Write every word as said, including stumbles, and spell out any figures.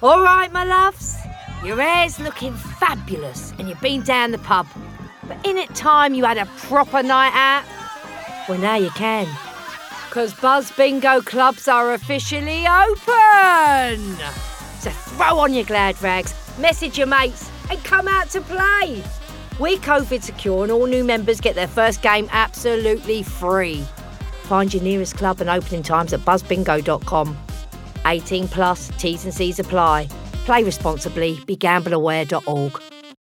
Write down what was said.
All right, my loves. Your hair's looking fabulous and you've been down the pub. But in it time you had a proper night out? Well, now you can. Because Buzz Bingo clubs are officially open. So throw on your glad rags, message your mates and come out to play. We're COVID secure and all new members get their first game absolutely free. Find your nearest club and opening times at buzz bingo dot com. eighteen plus, T's and C's apply. Play responsibly, be gamble aware dot org.